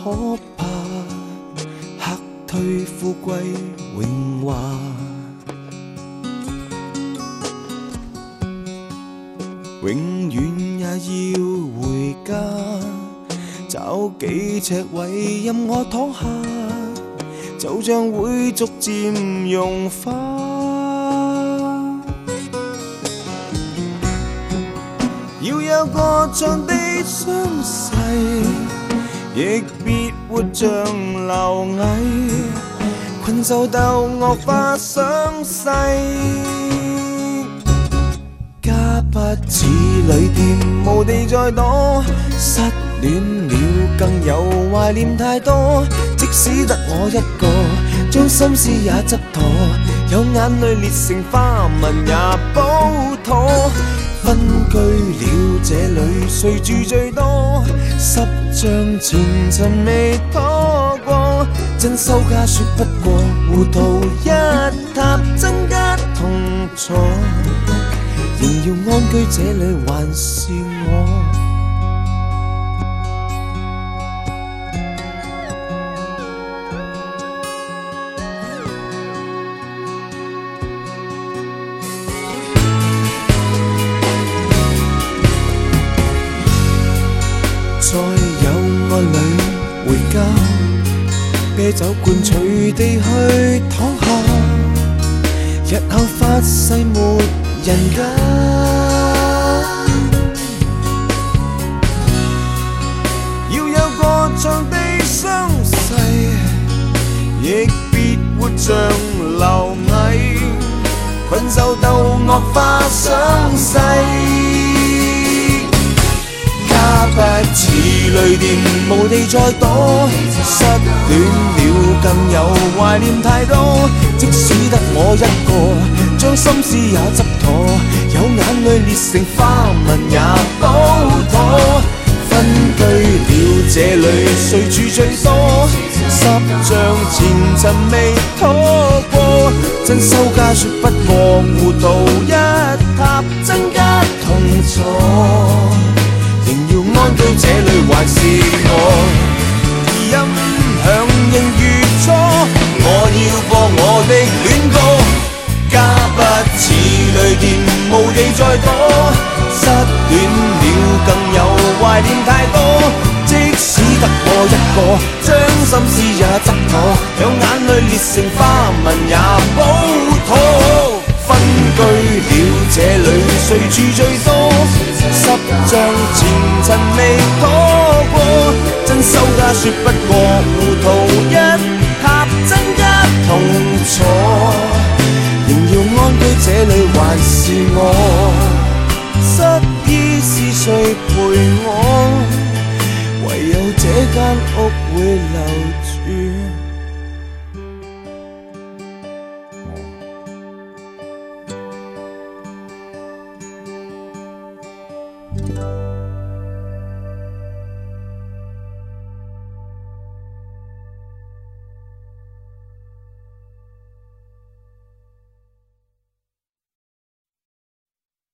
可怕，吓退富贵荣华。永远也要回家，找几尺位任我躺下，就像会逐渐融化。要有个像地相誓，亦别活像螻蚁，群兽斗恶化伤势。家不似旅店，无地再躲，失恋了更有怀念太多。即使得我一个，将心思也执妥，有眼泪裂成花纹也补妥。分居了这里，谁住最多？10張前塵未拖過，真收家說不過，糊塗一塌增加痛楚。仍要安居這裏，還是我。再有愛侶回家，啤酒灌隨地去躺下，日後發誓沒人家。要有個像地相誓，亦別活像螻蟻，群獸鬥惡化傷勢。家不似旅店，無地再躲，失戀了更有懷念太多。即使得我一個，將心思也執妥，有眼淚裂成花紋也補妥。分居了這裏，誰住最多？10張前塵未拖過，真收家說不過，糊塗一塌增加痛楚。仍要安居這裏，還是我。音響應月初，我要播我的戀歌。家不似旅店，無地再躲，失戀了更有懷念太多。即使得我一個，將心思也執妥，有眼淚裂成花紋也補妥。分居了這裏，誰住最多？10張前塵未拖過，真收家說不過，糊塗一塌增加痛楚。仍要安居這裏，還是我。失意是誰陪我？唯有這間屋會留住。